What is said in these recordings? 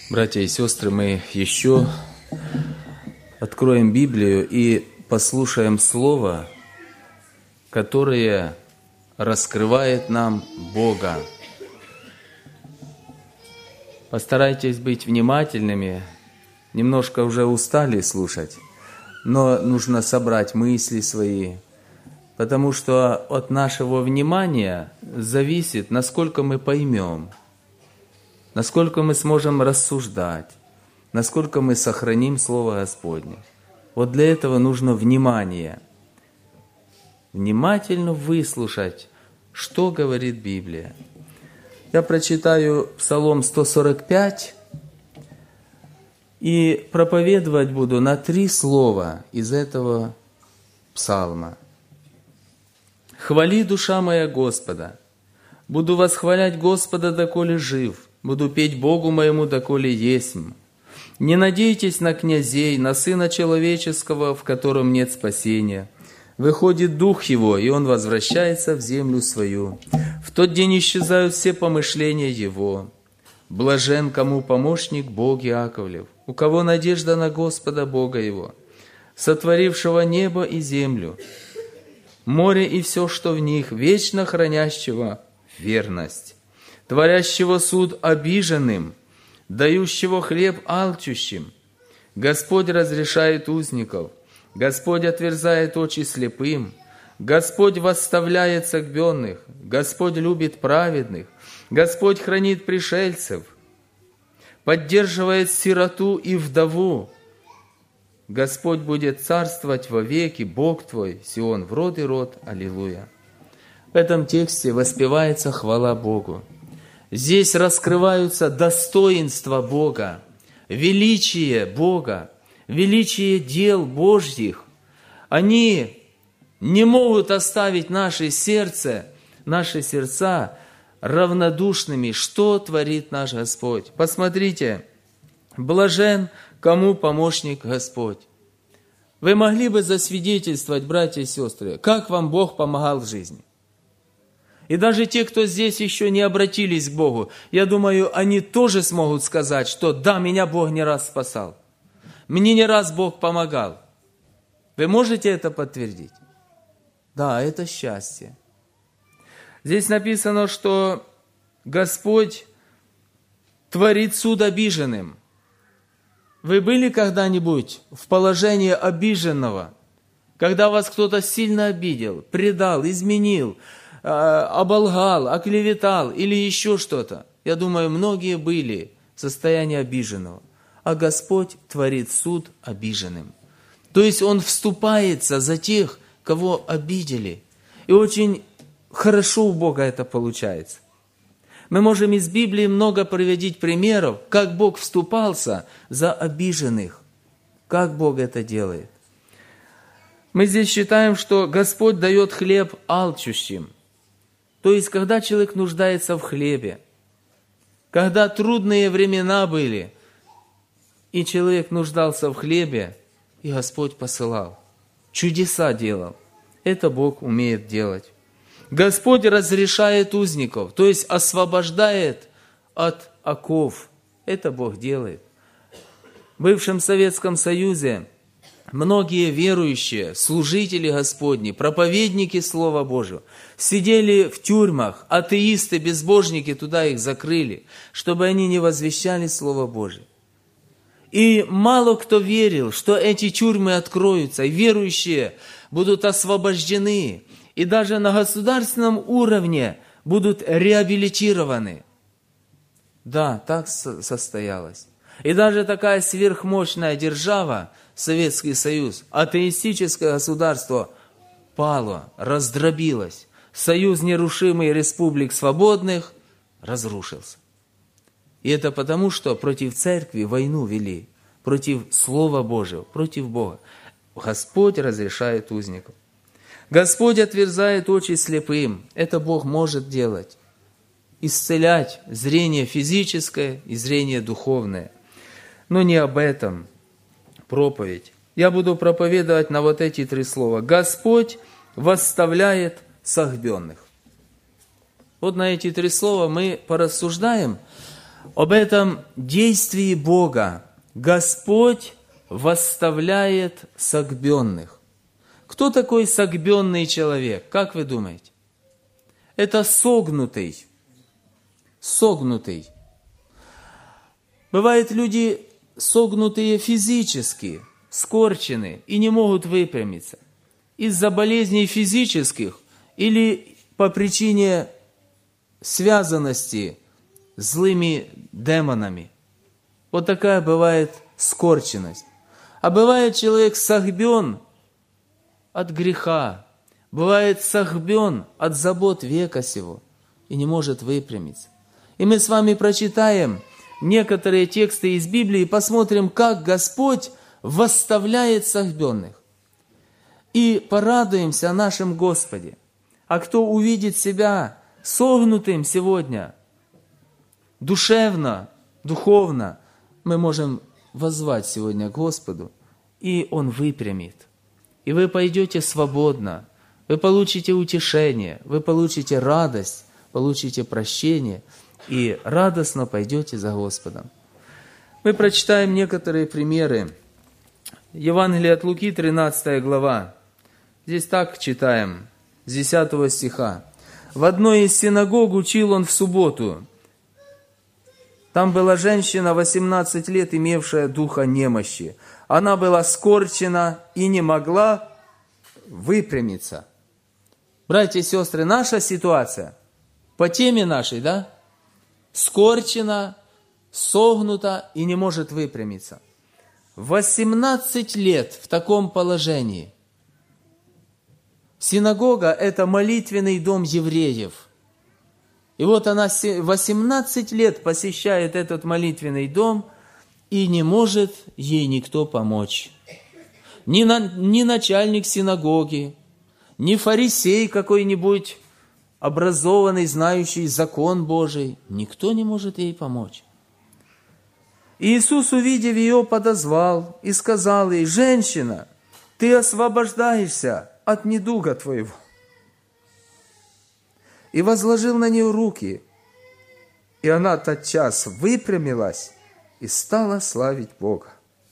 Братья и сестры, мы еще откроем Библию и послушаем Слово, которое раскрывает нам Бога. Постарайтесь быть внимательными. Немножко уже устали слушать, но нужно собрать мысли свои, потому что от нашего внимания зависит, насколько мы поймем, насколько мы сможем рассуждать, насколько мы сохраним Слово Господне. Вот для этого нужно внимание. Внимательно выслушать, что говорит Библия. Я прочитаю Псалом 145 и проповедовать буду на 3 слова из этого псалма. «Хвали, душа моя, Господа! Буду восхвалять Господа, доколе жив, буду петь Богу моему, доколе есмь. Не надейтесь на князей, на Сына Человеческого, в котором нет спасения. Выходит дух его, и он возвращается в землю свою. В тот день исчезают все помышления его. Блажен, кому помощник Бог Иаковлев, у кого надежда на Господа Бога его, сотворившего небо и землю, море и все, что в них, вечно хранящего верность, творящего суд обиженным, дающего хлеб алчущим. Господь разрешает узников, Господь отверзает очи слепым, Господь восставляет согбенных, Господь любит праведных, Господь хранит пришельцев, поддерживает сироту и вдову. Господь будет царствовать вовеки, Бог твой, Сион, в род и род. Аллилуйя». В этом тексте воспевается хвала Богу. Здесь раскрываются достоинства Бога, величие Бога, величие дел Божьих. Они не могут оставить наши сердца равнодушными, что творит наш Господь. Посмотрите, блажен, кому помощник Господь. Вы могли бы засвидетельствовать, братья и сестры, как вам Бог помогал в жизни? И даже те, кто здесь еще не обратились к Богу, я думаю, они тоже смогут сказать, что да, меня Бог не раз спасал. Мне не раз Бог помогал. Вы можете это подтвердить? Да, это счастье. Здесь написано, что Господь творит суд обиженным. Вы были когда-нибудь в положении обиженного, когда вас кто-то сильно обидел, предал, изменил, оболгал, оклеветал или еще что-то? Я думаю, многие были в состоянии обиженного. А Господь творит суд обиженным. То есть Он вступается за тех, кого обидели. И очень хорошо у Бога это получается. Мы можем из Библии много приводить примеров, как Бог вступался за обиженных. Как Бог это делает. Мы здесь считаем, что Господь дает хлеб алчущим. То есть, когда человек нуждается в хлебе, когда трудные времена были, и человек нуждался в хлебе, и Господь посылал, чудеса делал. Это Бог умеет делать. Господь разрешает узников, то есть освобождает от оков. Это Бог делает. В бывшем Советском Союзе многие верующие, служители Господни, проповедники Слова Божьего, сидели в тюрьмах, атеисты, безбожники туда их закрыли, чтобы они не возвещали Слово Божие. И мало кто верил, что эти тюрьмы откроются, и верующие будут освобождены, и даже на государственном уровне будут реабилитированы. Да, так состоялось. И даже такая сверхмощная держава, Советский Союз, атеистическое государство, пало, раздробилось. Союз нерушимый республик свободных разрушился. И это потому, что против церкви войну вели, против Слова Божьего, против Бога. Господь разрешает узников. Господь отверзает очи слепым. Это Бог может делать. Исцелять зрение физическое и зрение духовное. Но не об этом проповедь. Я буду проповедовать на вот эти 3 слова. Господь восставляет согбенных. Вот на эти 3 слова мы порассуждаем. об этом действии Бога. Господь восставляет согбенных. Кто такой согбенный человек? Как вы думаете? Это согнутый. Согнутый. Бывают люди согнутые физически, скорчены и не могут выпрямиться. Из-за болезней физических или по причине связанности с злыми демонами. Вот такая бывает скорченность. А бывает человек согбен от греха, бывает согбен от забот века сего и не может выпрямиться. И мы с вами прочитаем некоторые тексты из Библии и посмотрим, как Господь восставляет согбенных. И порадуемся о нашем Господе. А кто увидит себя согнутым сегодня, душевно, духовно, мы можем воззвать сегодня к Господу, и Он выпрямит. И вы пойдете свободно, вы получите утешение, вы получите радость, получите прощение, и радостно пойдете за Господом. Мы прочитаем некоторые примеры. Евангелие от Луки, 13 глава. Здесь так читаем, с 10 стиха. «В одной из синагог учил он в субботу. Там была женщина, 18 лет, имевшая духа немощи. Она была скорчена и не могла выпрямиться». Братья и сестры, наша ситуация по теме нашей, да? Скорчена, согнута и не может выпрямиться. 18 лет в таком положении. Синагога – это молитвенный дом евреев. И вот она 18 лет посещает этот молитвенный дом, и не может ей никто помочь. Ни начальник синагоги, ни фарисей какой-нибудь, образованный, знающий закон Божий, никто не может ей помочь. И Иисус, увидев ее, подозвал и сказал ей: «Женщина, ты освобождаешься от недуга твоего». И возложил на нее руки, и она тотчас выпрямилась и стала славить Бога.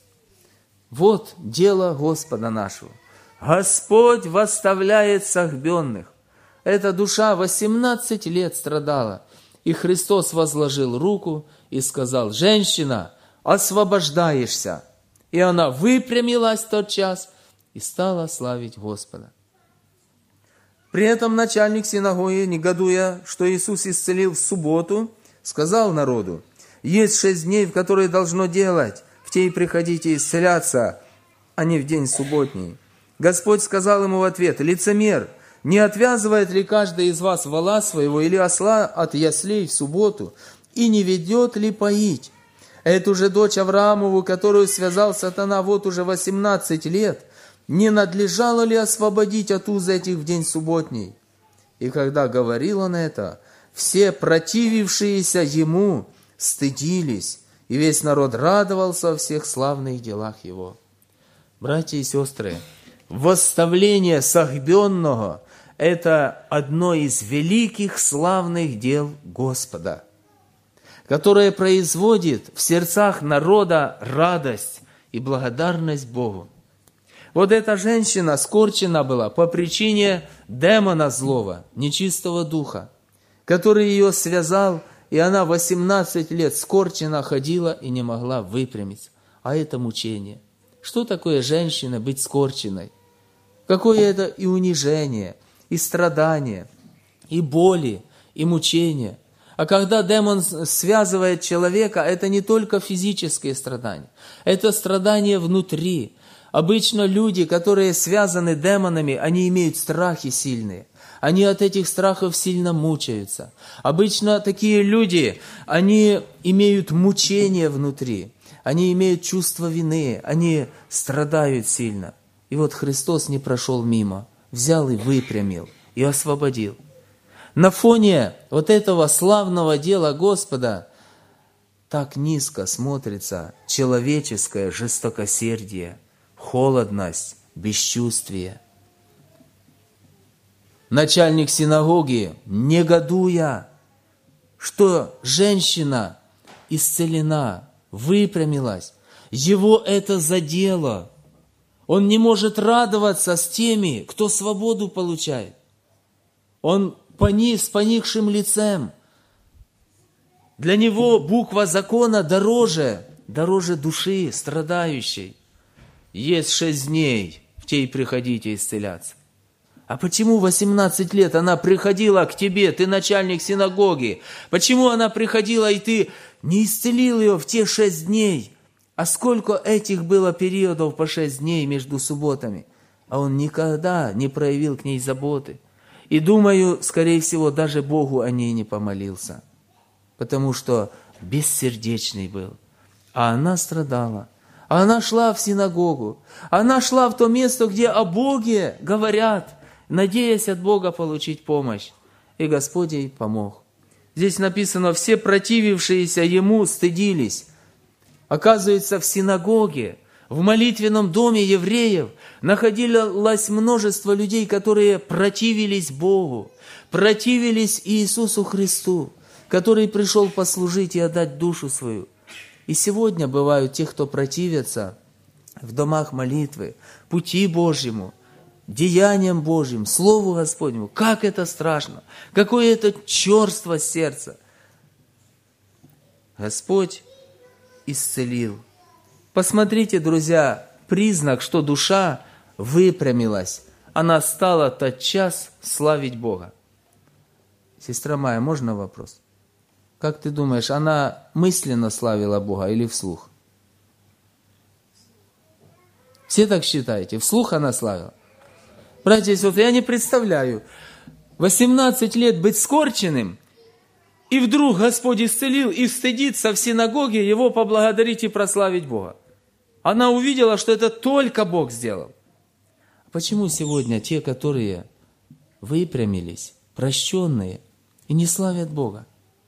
Вот дело Господа нашего. Господь восставляет согбенных. Эта душа 18 лет страдала, и Христос возложил руку и сказал: «Женщина, освобождаешься». И она выпрямилась тотчас и стала славить Господа. При этом начальник синагоги, негодуя, что Иисус исцелил в субботу, сказал народу: «Есть 6 дней, в которые должно делать, в те и приходите исцеляться, а не в день субботний». Господь сказал ему в ответ: «Лицемер, не отвязывает ли каждый из вас вола своего или осла от яслей в субботу, и не ведет ли поить эту же дочь Авраамову, которую связал сатана вот уже 18 лет, не надлежало ли освободить от уз этих в день субботний?» И когда говорил он это, все противившиеся ему стыдились, и весь народ радовался о всех славных делах его. Братья и сестры, восставление согбенного – это одно из великих славных дел Господа, которое производит в сердцах народа радость и благодарность Богу. Вот эта женщина скорчена была по причине демона злого, нечистого духа, который ее связал, и она 18 лет скорчена ходила и не могла выпрямиться. А это мучение. Что такое женщина быть скорченной? Какое это и унижение, и страдание, и боли, и мучение. А когда демон связывает человека, это не только физические страдания, это страдания внутри. Обычно люди, которые связаны демонами, они имеют страхи сильные. Они от этих страхов сильно мучаются. Обычно такие люди, они имеют мучения внутри. Они имеют чувство вины, они страдают сильно. И вот Христос не прошел мимо, взял и выпрямил, и освободил. На фоне вот этого славного дела Господа так низко смотрится человеческое жестокосердие, холодность, бесчувствие. Начальник синагоги, негодуя, что женщина исцелена, выпрямилась. Его это задело. Он не может радоваться с теми, кто свободу получает. Он с поникшим лицем. Для него буква закона дороже души страдающей. Есть 6 дней, в те и приходите исцеляться. А почему 18 лет она приходила к тебе, ты начальник синагоги? Почему она приходила, и ты не исцелил ее в те 6 дней? А сколько этих было периодов по 6 дней между субботами? А он никогда не проявил к ней заботы. И думаю, скорее всего, даже Богу о ней не помолился. Потому что бессердечный был. А она страдала. А она шла в синагогу. Она шла в то место, где о Боге говорят, надеясь от Бога получить помощь. И Господь ей помог. Здесь написано, все противившиеся ему стыдились. Оказывается, в синагоге, в молитвенном доме евреев находилось множество людей, которые противились Богу, противились Иисусу Христу, который пришел послужить и отдать душу свою. И сегодня бывают те, кто противятся в домах молитвы, пути Божьему, деяниям Божьим, Слову Господнему. Как это страшно! Какое это черство сердца! Господь исцелил. Посмотрите, друзья, признак, что душа выпрямилась. Она стала тотчас славить Бога. Сестра Майя, можно вопрос? Как ты думаешь, она мысленно славила Бога или вслух? Все так считаете? Вслух она славила? Братья и сестры, я не представляю, 18 лет быть скорченным, и вдруг Господь исцелил, и стыдится в синагоге его поблагодарить и прославить Бога. Она увидела, что это только Бог сделал. Почему сегодня те, которые выпрямились, прощенные, и не славят Бога?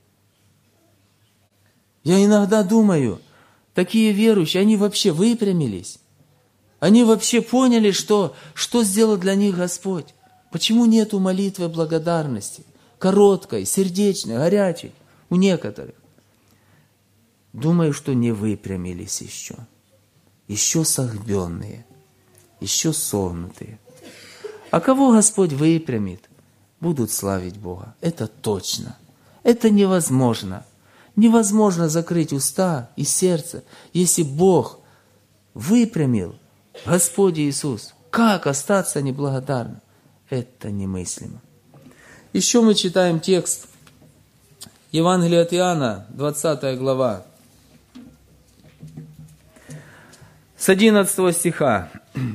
Я иногда думаю, такие верующие, они вообще выпрямились. Они вообще поняли, что сделал для них Господь. Почему нету молитвы благодарности? Короткой, сердечной, горячей у некоторых. Думаю, что не выпрямились еще. Еще согбенные, еще согнутые. А кого Господь выпрямит, будут славить Бога. Это точно. Это невозможно. Невозможно закрыть уста и сердце, если Бог выпрямил Господь Иисус. Как остаться неблагодарным? Это немыслимо. Еще мы читаем текст Евангелия от Иоанна, 20 глава, с 11 стиха.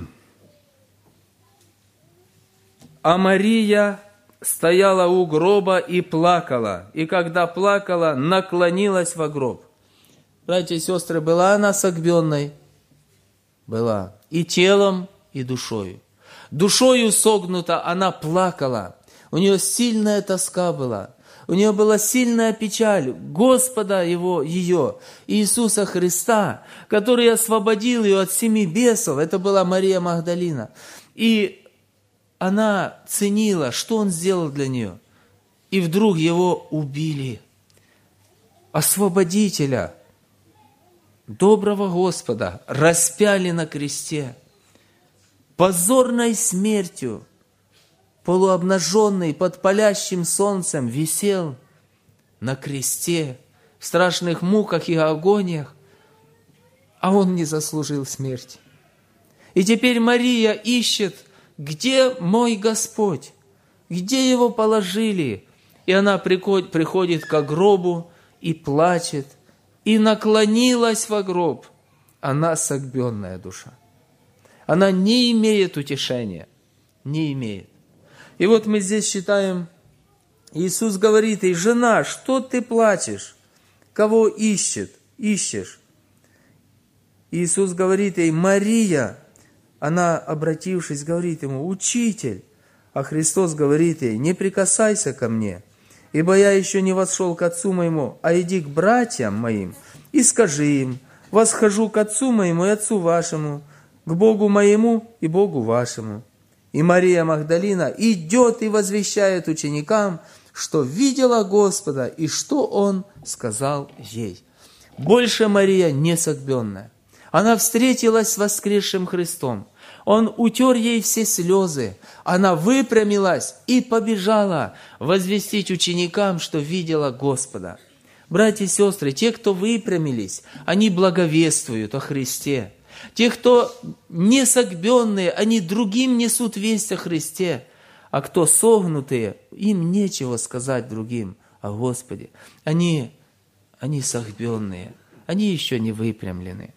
«А Мария стояла у гроба и плакала, и когда плакала, наклонилась во гроб». Братья и сестры, была она согбенной? Была. И телом, и душою. Душою согнута, она плакала. У нее сильная тоска была. У нее была сильная печаль Господа ее, Иисуса Христа, который освободил ее от 7 бесов. Это была Мария Магдалина. И она ценила, что Он сделал для нее. И вдруг его убили. Освободителя, доброго Господа, распяли на кресте. Позорной смертью, полуобнаженный под палящим солнцем, висел на кресте в страшных муках и агониях, а он не заслужил смерти. И теперь Мария ищет, где мой Господь, где его положили. И она приходит к гробу и плачет, и наклонилась во гроб. Она согбенная душа. Она не имеет утешения, не имеет. И вот мы здесь читаем, Иисус говорит ей: «Жена, что ты плачешь? Кого ищешь?» Иисус говорит ей: «Мария». Она, обратившись, говорит ему: «Учитель». А Христос говорит ей: «Не прикасайся ко мне, ибо я еще не восшел к Отцу моему, а иди к братьям моим и скажи им: восхожу к Отцу моему и Отцу вашему, к Богу моему и Богу вашему». И Мария Магдалина идет и возвещает ученикам, что видела Господа и что Он сказал ей. больше Мария несогбенная. Она встретилась с воскресшим Христом. Он утер ей все слезы. Она выпрямилась и побежала возвестить ученикам, что видела Господа. Братья и сестры, те, кто выпрямились, они благовествуют о Христе. Те, кто несогбенные, они другим несут весть о Христе. А кто согнутые, им нечего сказать другим о Господе. Они согбенные, они еще не выпрямлены.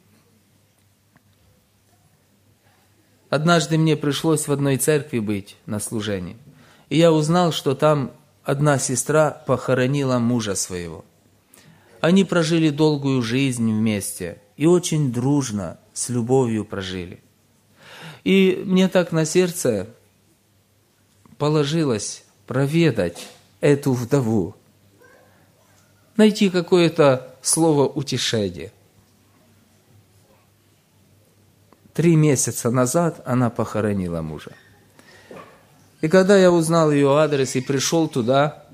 Однажды мне пришлось в одной церкви быть на служении. И я узнал, что там одна сестра похоронила мужа своего. Они прожили долгую жизнь вместе и очень дружно, с любовью прожили. И мне так на сердце положилось проведать эту вдову, найти какое-то слово утешения. 3 месяца назад она похоронила мужа. И когда я узнал ее адрес и пришел туда,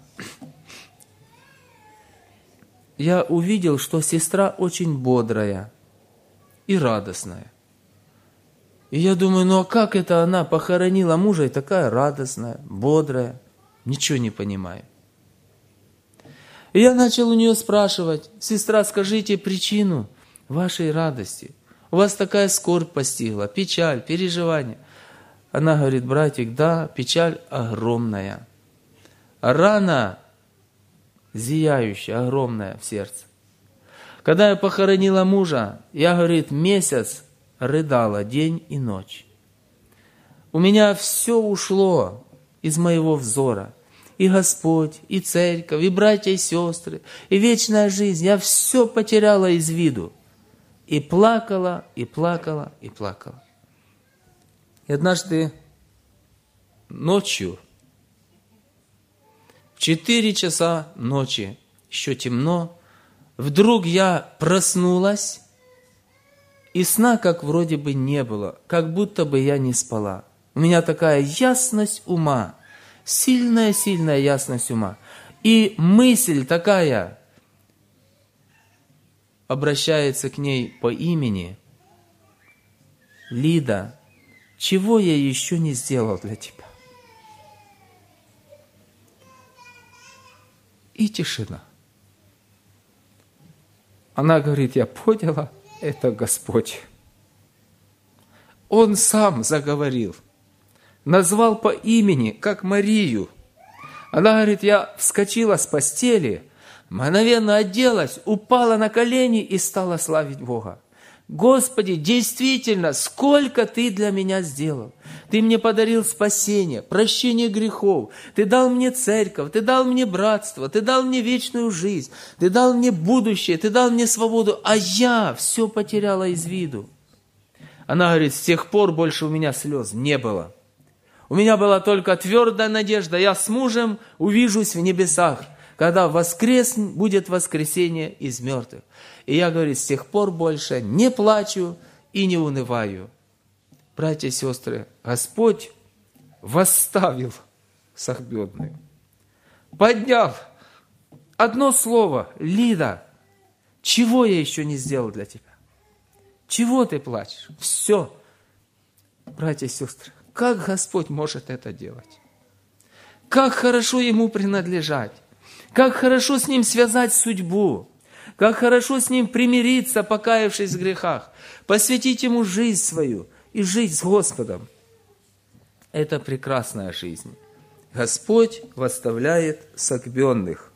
я увидел, что сестра очень бодрая и радостная. И я думаю, ну а как это она похоронила мужа и такая радостная, бодрая? Ничего не понимаю. И я начал у нее спрашивать: сестра, скажите причину вашей радости. У вас такая скорбь постигла, печаль, переживания. Она говорит: братик, да, печаль огромная. Рана зияющая, огромная в сердце. Когда я похоронила мужа, я, говорит, месяц рыдала день и ночь. У меня все ушло из моего взора. И Господь, и церковь, и братья, и сестры, и вечная жизнь. Я все потеряла из виду. И плакала, и плакала, и плакала. И однажды ночью, в 4 часа ночи, еще темно, вдруг я проснулась, и сна как вроде бы не было, как будто бы я не спала. У меня такая ясность ума, сильная ясность ума. И мысль такая обращается к ней по имени: Лида, чего я еще не сделал для тебя? И тишина. Она говорит: я поняла, это Господь. Он сам заговорил, назвал по имени, как Марию. Она говорит: я вскочила с постели, мгновенно оделась, упала на колени и стала славить Бога. Господи, действительно, сколько Ты для меня сделал. Ты мне подарил спасение, прощение грехов. Ты дал мне церковь, Ты дал мне братство, Ты дал мне вечную жизнь, Ты дал мне будущее, Ты дал мне свободу, а я все потеряла из виду. Она говорит: с тех пор больше у меня слез не было. У меня была только твердая надежда, я с мужем увижусь в небесах, когда будет воскресение из мертвых. И я, говорит, с тех пор больше не плачу и не унываю. Братья и сестры, Господь восставил согбенную, поднял. Одно слово: Лида, чего я еще не сделал для тебя? Чего ты плачешь? Все. Братья и сестры, как Господь может это делать? Как хорошо Ему принадлежать? Как хорошо с Ним связать судьбу? Как хорошо с Ним примириться, покаявшись в грехах? Посвятить Ему жизнь свою и жить с Господом. Это прекрасная жизнь. Господь восставляет согбенных.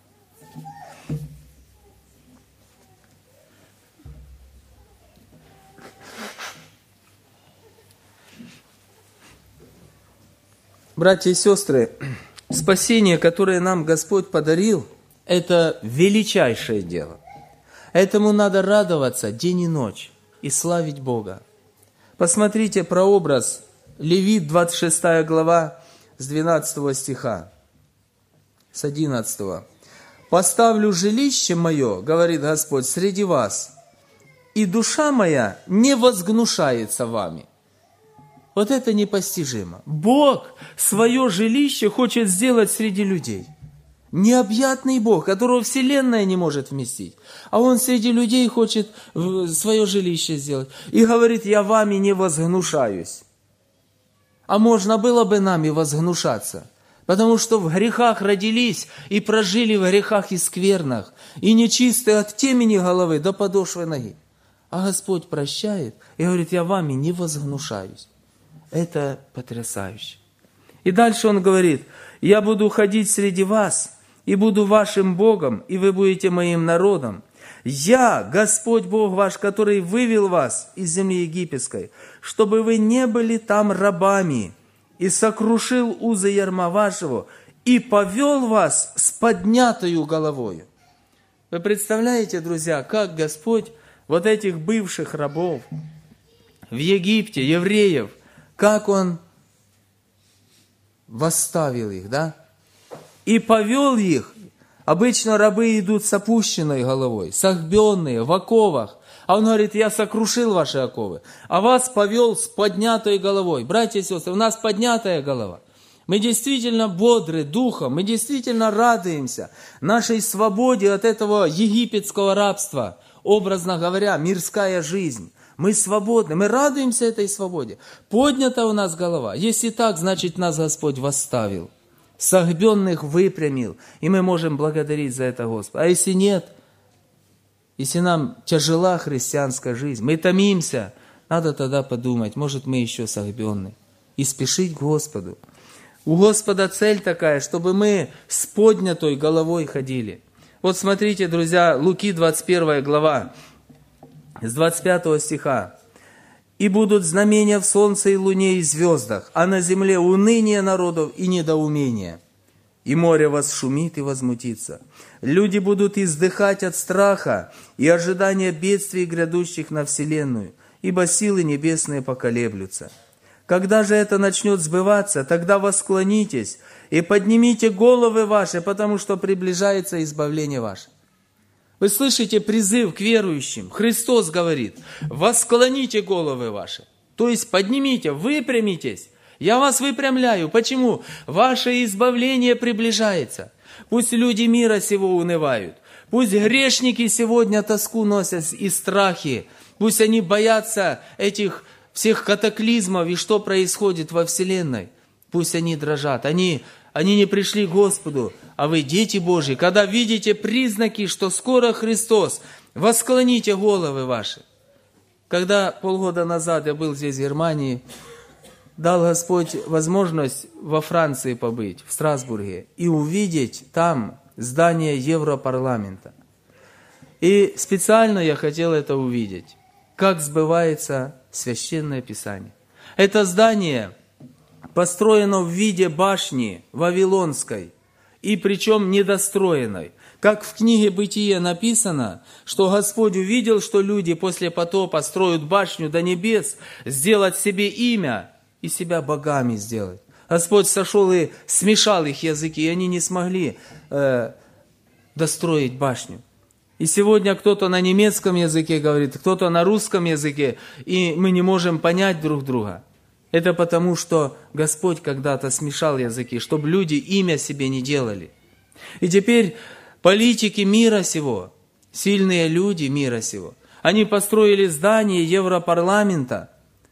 Братья и сестры, спасение, которое нам Господь подарил, это величайшее дело. Этому надо радоваться день и ночь и славить Бога. Посмотрите прообраз Левит, 26 глава, с 12 стиха, с 11. «Поставлю жилище мое, говорит Господь, среди вас, и душа моя не возгнушается вами». Вот это непостижимо. Бог свое жилище хочет сделать среди людей. необъятный Бог, которого Вселенная не может вместить. А Он среди людей хочет свое жилище сделать. И говорит, я вами не возгнушаюсь. А можно было бы нами возгнушаться. Потому что в грехах родились и прожили в грехах и сквернах. И нечистые от темени головы до подошвы ноги. А Господь прощает и говорит, я вами не возгнушаюсь. Это потрясающе. И дальше Он говорит, я буду ходить среди вас, и буду вашим Богом, и вы будете моим народом. Я, Господь Бог ваш, который вывел вас из земли египетской, чтобы вы не были там рабами, и сокрушил узы ярма вашего, и повел вас с поднятою головою. Вы представляете, друзья, как Господь вот этих бывших рабов в Египте, евреев, как Он восставил их, да? И повел их. Обычно рабы идут с опущенной головой, согбенные, в оковах. А Он говорит, я сокрушил ваши оковы, а вас повел с поднятой головой. Братья и сестры, у нас поднятая голова. Мы действительно бодры духом, мы действительно радуемся нашей свободе от этого египетского рабства. Образно говоря, мирская жизнь. Мы свободны, мы радуемся этой свободе. Поднята у нас голова. Если так, значит нас Господь восставил. Согбенных выпрямил. И мы можем благодарить за это Господа. А если нет, если нам тяжела христианская жизнь, мы томимся, надо тогда подумать, может мы еще согбенны. И спешить к Господу. У Господа цель такая, чтобы мы с поднятой головой ходили. Вот смотрите, друзья, Луки 21 глава, с 25 стиха. «И будут знамения в солнце и луне и звездах, а на земле уныние народов и недоумение. И море восшумит и возмутится. Люди будут издыхать от страха и ожидания бедствий, грядущих на вселенную, ибо силы небесные поколеблются. Когда же это начнет сбываться, тогда восклонитесь и поднимите головы ваши, потому что приближается избавление ваше». Вы слышите призыв к верующим. Христос говорит, восклоните головы ваши. То есть поднимите, выпрямитесь. Я вас выпрямляю. Почему? Ваше избавление приближается. Пусть люди мира сего унывают. Пусть грешники сегодня тоску носят и страхи. Пусть они боятся этих всех катаклизмов и что происходит во вселенной. Пусть они дрожат. Они не пришли к Господу, а вы дети Божьи. Когда видите признаки, что скоро Христос, восклоните головы ваши. Когда полгода назад я был здесь, в Германии, дал Господь возможность во Франции побыть, в Страсбурге, и увидеть там здание Европарламента. И специально я хотел это увидеть, как сбывается Священное Писание. Это здание построено в виде башни Вавилонской, и причем недостроенной. Как в книге Бытия написано, что Господь увидел, что люди после потопа строят башню до небес, сделать себе имя и себя богами сделать. Господь сошел и смешал их языки, и они не смогли достроить башню. И сегодня кто-то на немецком языке говорит, кто-то на русском языке, и мы не можем понять друг друга. Это потому, что Господь когда-то смешал языки, чтобы люди имя себе не делали. И теперь политики мира сего, сильные люди мира сего, они построили здание Европарламента.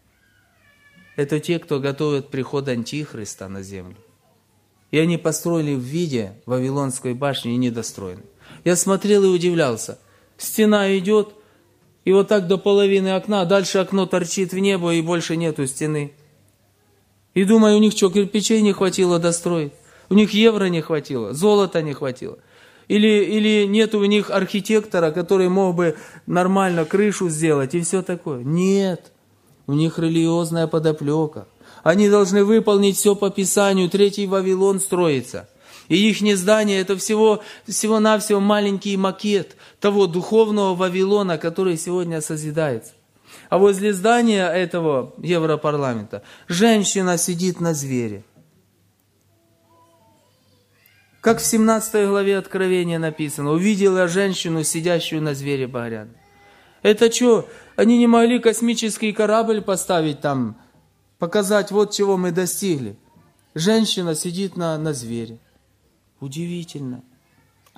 Это те, кто готовит приход Антихриста на землю. И они построили в виде Вавилонской башни и недостроенной. Я смотрел и удивлялся. Стена идет, и вот так до половины окна, дальше окно торчит в небо, и больше нету стены. И думаю, у них что, кирпичей не хватило достроить? У них евро не хватило, золота не хватило? Или нет у них архитектора, который мог бы нормально крышу сделать и все такое? Нет, у них религиозная подоплека. Они должны выполнить все по Писанию, третий Вавилон строится. И их здание это всего-навсего маленький макет того духовного Вавилона, который сегодня созидается. А возле здания этого Европарламента женщина сидит на звере. Как в 17 главе Откровения написано, увидела женщину, сидящую на звере багряном. Это что, они не могли космический корабль поставить там, показать, вот чего мы достигли? Женщина сидит на звере. Удивительно.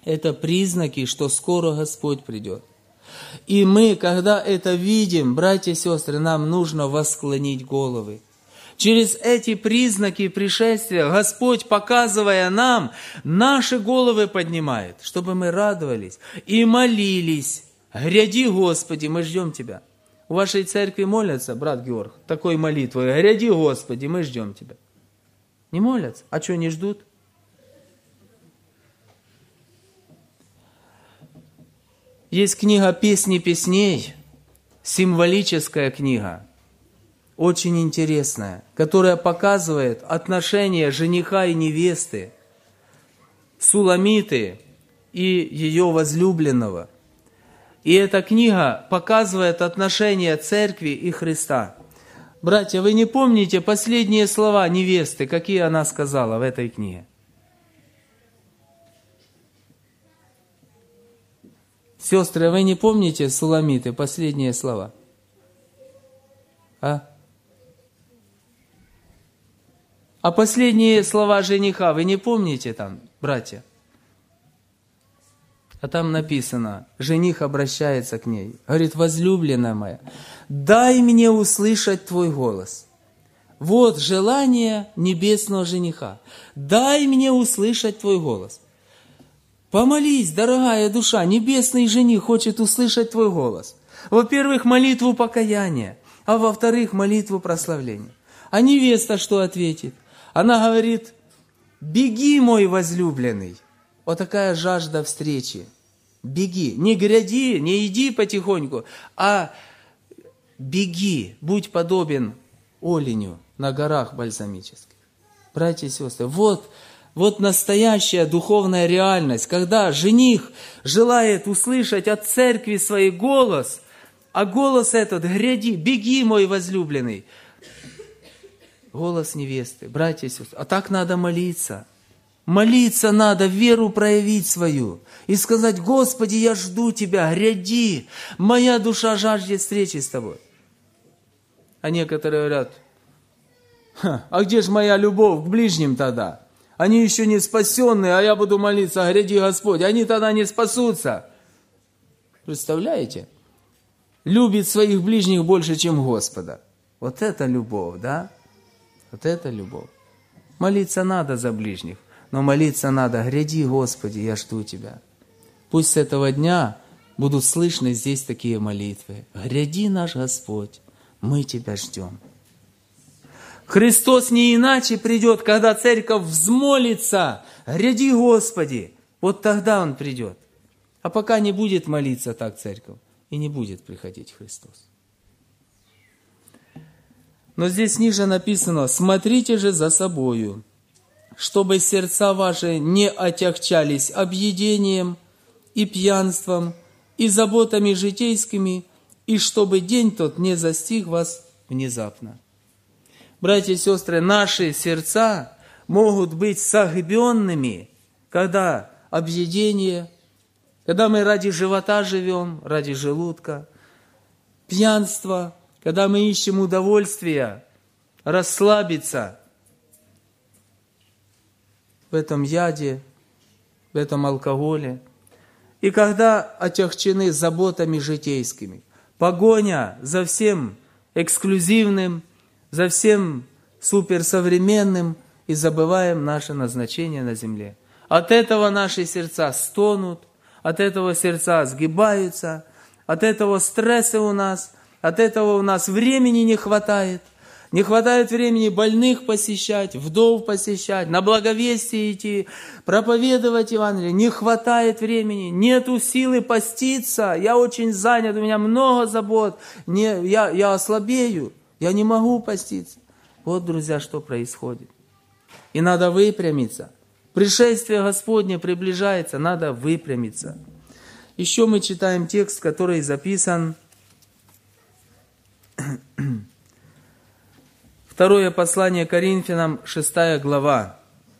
это признаки, что скоро Господь придет. И мы, когда это видим, братья и сестры, нам нужно восклонить головы. Через эти признаки пришествия Господь, показывая нам, наши головы поднимает, чтобы мы радовались и молились. «Гряди, Господи, мы ждем Тебя». У вашей церкви молятся, брат Георг, такой молитвой: «Гряди, Господи, мы ждем Тебя». Не молятся? А что, не ждут? Есть книга «Песни песней», символическая книга, очень интересная, которая показывает отношения жениха и невесты, Суламиты и ее возлюбленного. И эта книга показывает отношения церкви и Христа. Братья, вы не помните последние слова невесты, какие она сказала в этой книге? Сестры, вы не помните, Суламиты, последние слова? А последние слова жениха вы не помните там, братья? А там написано, жених обращается к ней, говорит: возлюбленная моя, дай мне услышать твой голос. Вот желание небесного жениха. Дай мне услышать твой голос. Помолись, дорогая душа, небесный жених хочет услышать твой голос. Во-первых, молитву покаяния, а во-вторых, молитву прославления. А невеста что ответит? Она говорит: беги, мой возлюбленный. Вот такая жажда встречи. Беги, не гряди, не иди потихоньку, а беги, будь подобен оленю на горах бальзамических. Братья и сестры, вот настоящая духовная реальность, когда жених желает услышать от церкви свой голос, а голос этот: гряди, беги, мой возлюбленный. Голос невесты, братья и сестры, а так надо молиться. Молиться надо, веру проявить свою и сказать: Господи, я жду Тебя, гряди, моя душа жаждет встречи с Тобой. А некоторые говорят: а где же моя любовь к ближним тогда? Они еще не спасенные, а я буду молиться: гряди, Господь. Они тогда не спасутся. Представляете? Любит своих ближних больше, чем Господа. Вот это любовь, да? Вот это любовь. Молиться надо за ближних. Но молиться надо: гряди, Господи, я жду Тебя. Пусть с этого дня будут слышны здесь такие молитвы. Гряди, наш Господь, мы Тебя ждем. Христос не иначе придет, когда церковь взмолится: гряди, Господи. Вот тогда Он придет. А пока не будет молиться так церковь, и не будет приходить Христос. Но здесь ниже написано: смотрите же за собою, чтобы сердца ваши не отягчались объедением и пьянством, и заботами житейскими, и чтобы день тот не застиг вас внезапно. Братья и сестры, наши сердца могут быть согбенными, когда объедение, когда мы ради живота живем, ради желудка, пьянство, когда мы ищем удовольствия, расслабиться в этом яде, в этом алкоголе. И когда отягчены заботами житейскими, погоня за всем эксклюзивным, за всем суперсовременным, и забываем наше назначение на земле. От этого наши сердца стонут, от этого сердца сгибаются, от этого стресса у нас, от этого у нас времени не хватает. Не хватает времени больных посещать, вдов посещать, на благовестие идти, проповедовать Евангелие. Не хватает времени, нету силы поститься. Я очень занят, у меня много забот. Я ослабею, я не могу поститься. Вот, друзья, что происходит. И надо выпрямиться. Пришествие Господне приближается, надо выпрямиться. Еще мы читаем текст, который записан... Второе послание Коринфянам, 6 глава,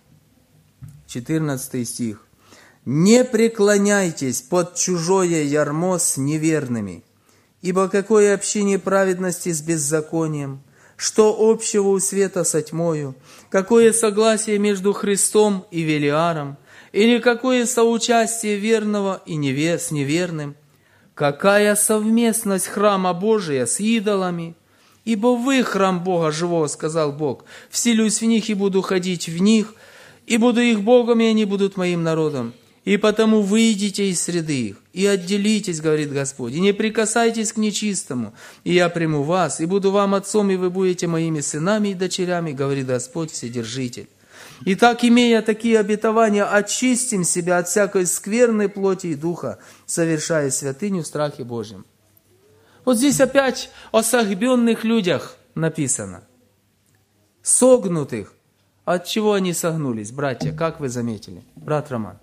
14 стих. «Не преклоняйтесь под чужое ярмо с неверными, ибо какое общение праведности с беззаконием, что общего у света со тьмою, какое согласие между Христом и Велиаром, и никакое соучастие верного и с неверным. Какая совместность храма Божия с идолами? Ибо вы храм Бога живого, сказал Бог. Вселюсь в них и буду ходить в них, и буду их Богом, и они будут моим народом. И потому выйдите из среды их, и отделитесь, говорит Господь, и не прикасайтесь к нечистому, и я приму вас, и буду вам отцом, и вы будете моими сынами и дочерями, говорит Господь Вседержитель. Итак, имея такие обетования, очистим себя от всякой скверной плоти и духа, совершая святыню в страхе Божьем. Вот здесь опять о согбенных людях написано. Согнутых. От чего они согнулись, братья, как вы заметили? Брат Роман.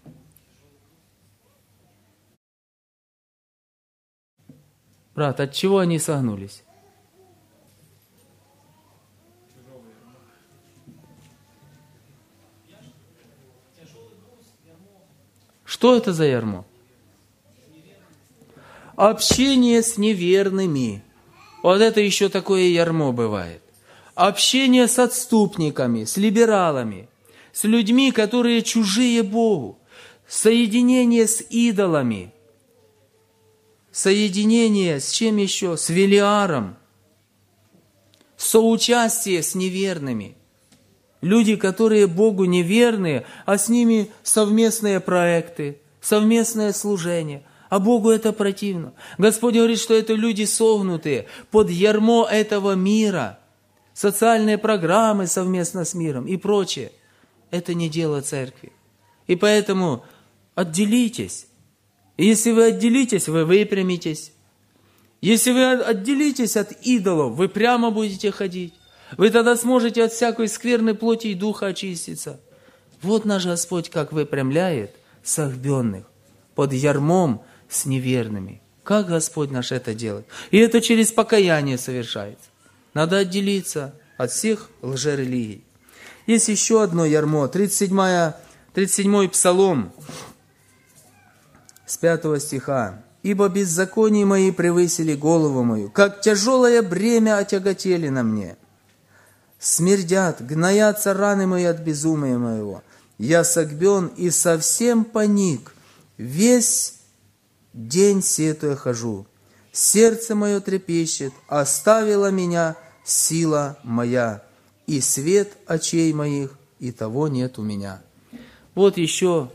Брат, от чего они согнулись? Что это за ярмо? Общение с неверными. Вот это еще такое ярмо бывает. Общение с отступниками, с либералами, с людьми, которые чужие Богу. Соединение с идолами. Соединение с чем еще? С Велиаром. Соучастие с неверными. Люди, которые Богу неверные, а с ними совместные проекты, совместное служение. А Богу это противно. Господь говорит, что это люди согнутые под ярмо этого мира. Социальные программы совместно с миром и прочее. Это не дело церкви. И поэтому отделитесь. И если вы отделитесь, вы выпрямитесь. Если вы отделитесь от идолов, вы прямо будете ходить. Вы тогда сможете от всякой скверной плоти и духа очиститься. Вот наш Господь как выпрямляет согбенных под ярмом с неверными. Как Господь наш это делает? И это через покаяние совершается. Надо отделиться от всех лжерелигий. Есть еще одно ярмо, 37-й Псалом, с 5 стиха. «Ибо беззаконие мои превысили голову мою, как тяжелое бремя отяготели на мне. Смердят, гноятся раны мои от безумия моего. Я согбен и совсем поник, весь день сетуя хожу. Сердце мое трепещет, оставила меня сила моя, и свет очей моих, и того нет у меня». Вот еще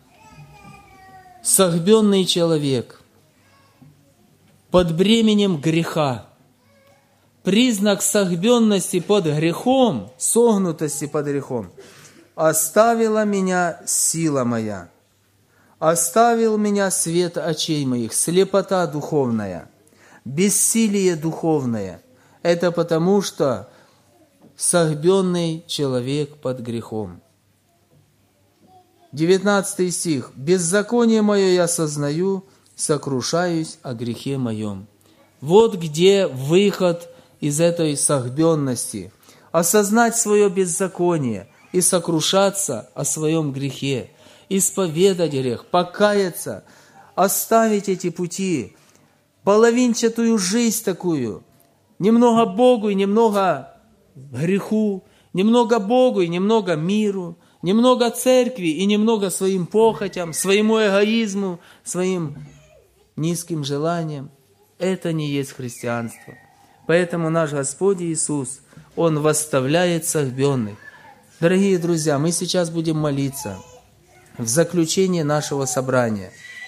согбенный человек под бременем греха. Признак согбенности под грехом, согнутости под грехом. «Оставила меня сила моя, оставил меня свет очей моих», слепота духовная, бессилие духовное. Это потому, что согбенный человек под грехом. 19 стих. «Беззаконие мое я сознаю, сокрушаюсь о грехе моем». Вот где выход из этой согбенности. Осознать свое беззаконие и сокрушаться о своем грехе. Исповедать грех, покаяться, оставить эти пути. Половинчатую жизнь такую. Немного Богу и немного греху. Немного Богу и немного миру. Немного церкви и немного своим похотям, своему эгоизму, своим низким желаниям. Это не есть христианство. Поэтому наш Господь Иисус, Он восставляет согбенных. Дорогие друзья, мы сейчас будем молиться в заключение нашего собрания.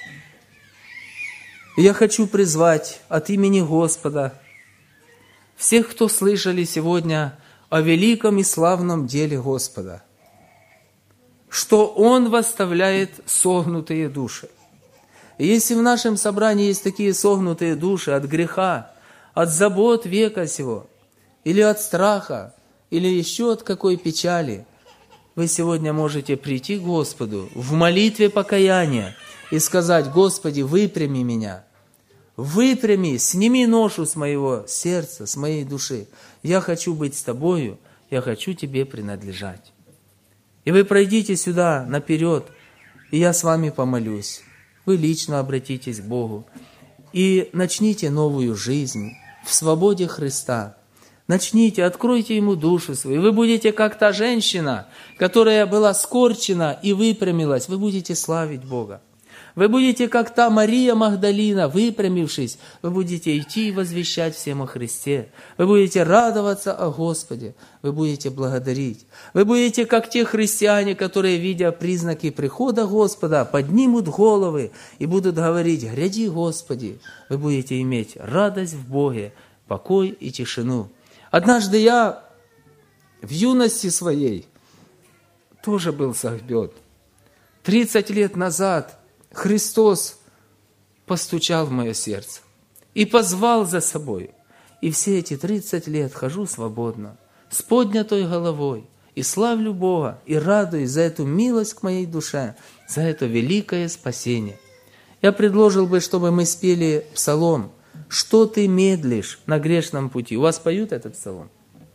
И я хочу призвать от имени Господа всех, кто слышали сегодня о великом и славном деле Господа, что Он восставляет согнутые души. И если в нашем собрании есть такие согнутые души от греха, от забот века сего, или от страха, или еще от какой печали, вы сегодня можете прийти к Господу в молитве покаяния и сказать: «Господи, выпрями меня, выпрями, сними ношу с моего сердца, с моей души. Я хочу быть с Тобою, я хочу Тебе принадлежать». И вы пройдите сюда, наперед, и я с вами помолюсь. Вы лично обратитесь к Богу и начните новую жизнь в свободе Христа. Начните, откройте ему душу свою. Вы будете как та женщина, которая была скорчена и выпрямилась. Вы будете славить Бога. Вы будете как та Мария Магдалина, выпрямившись, вы будете идти и возвещать всем о Христе. Вы будете радоваться о Господе. Вы будете благодарить. Вы будете как те христиане, которые, видя признаки прихода Господа, поднимут головы и будут говорить: «Гряди, Господи». Вы будете иметь радость в Боге, покой и тишину. Однажды я в юности своей тоже был согбен. 30 лет назад Христос постучал в мое сердце и позвал за собой. И все эти 30 лет хожу свободно, с поднятой головой, и славлю Бога, и радуюсь за эту милость к моей душе, за это великое спасение. Я предложил бы, чтобы мы спели псалом «Что ты медлишь на грешном пути». У вас поют этот псалом?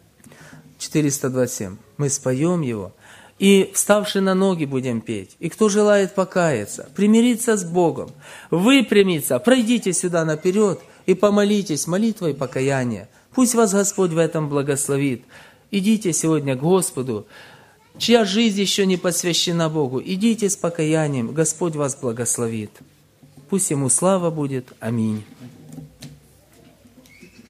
427. Мы споем его. И, вставши на ноги, будем петь. И кто желает покаяться, примириться с Богом, выпрямиться, пройдите сюда наперед и помолитесь молитвой покаяния. Пусть вас Господь в этом благословит. Идите сегодня к Господу, чья жизнь еще не посвящена Богу. Идите с покаянием, Господь вас благословит. Пусть Ему слава будет. Аминь.